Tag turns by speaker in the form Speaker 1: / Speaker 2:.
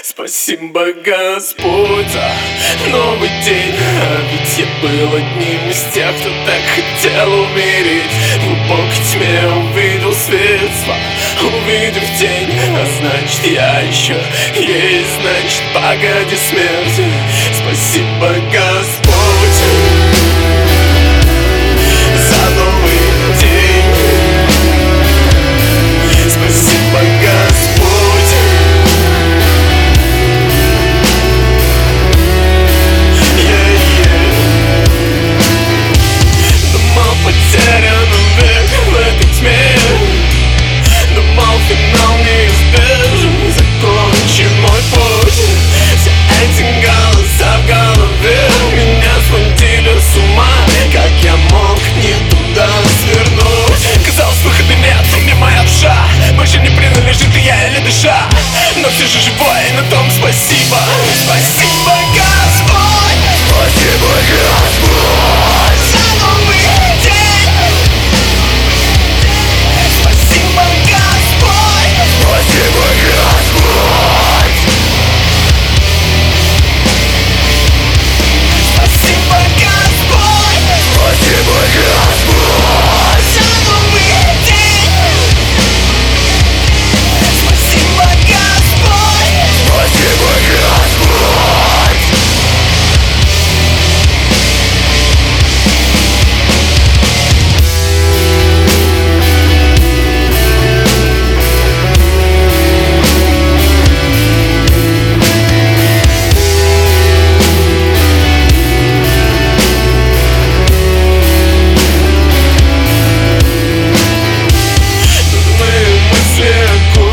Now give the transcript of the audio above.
Speaker 1: Спасибо, Господь, за новый день. А ведь я был одним из тех, кто так хотел умереть. В глубокой тьме увидел свет, увидев тень. А значит, я еще есть, значит, погоди, смерть. Спасибо, Господь, за новый день. Спасибо, Господь. Думал, потерян век в этой тьме. Думал, финал неизбежен, закончен мой путь. Все эти голоса в голове меня сводили с ума. Как я мог не туда свернуть? Казалось, выхода нет, мне моя душа больше не принадлежит, и я еле дыша. Но все же живой, и на том спасибо. Спасибо, Господь. Спасибо, Господь.